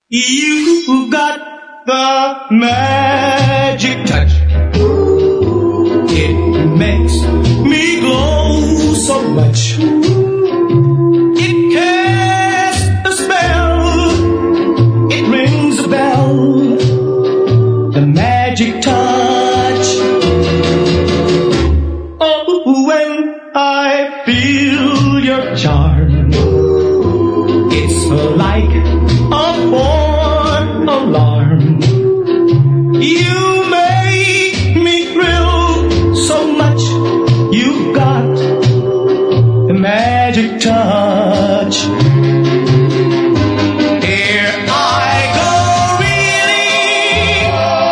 You got the magic touch. It makes me glow so much. It casts a spell. It rings a bell. The magic touch. Oh, when I feel your charm, it's like a fourth alarm. You make me thrill so much. You've got the magic touch. Here I go, really.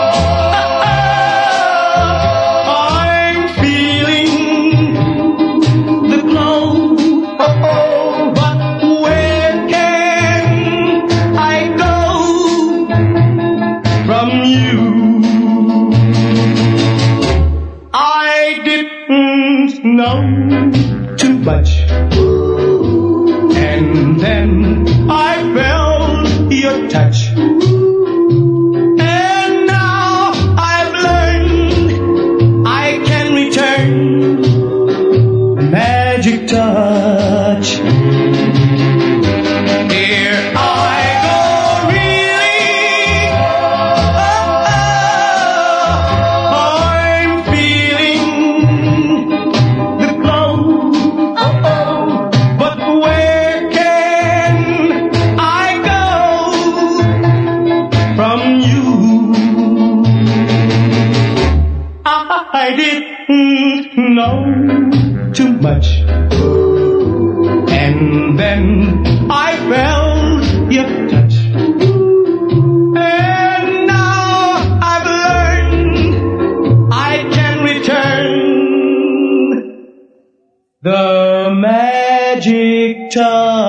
I'm feeling the glow. But where can I go from you? I didn't know too much, and then I felt your touch, and now I've learned I can return the magic touch. Here I go, really. I'm feeling the glow. But where can I go from you? I didn't know too much, and then I felt your touch, and now I've learned I can return the magic touch.